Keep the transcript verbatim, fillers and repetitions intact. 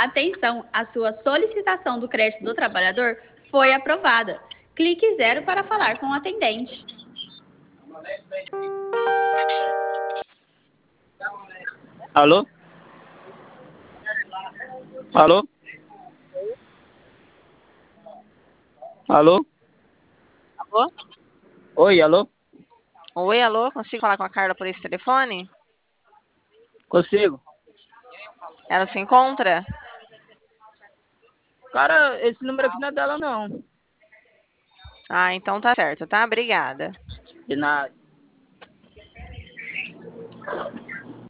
Atenção, a sua solicitação do crédito do trabalhador foi aprovada. Clique zero para falar com o atendente. Alô? Alô? Alô? Alô? Oi, alô? Oi, alô? Consigo falar com a Carla por esse telefone? Consigo. Ela se encontra? Cara, esse número aqui não é dela, não. Ah, então tá certo, tá? Obrigada. De nada.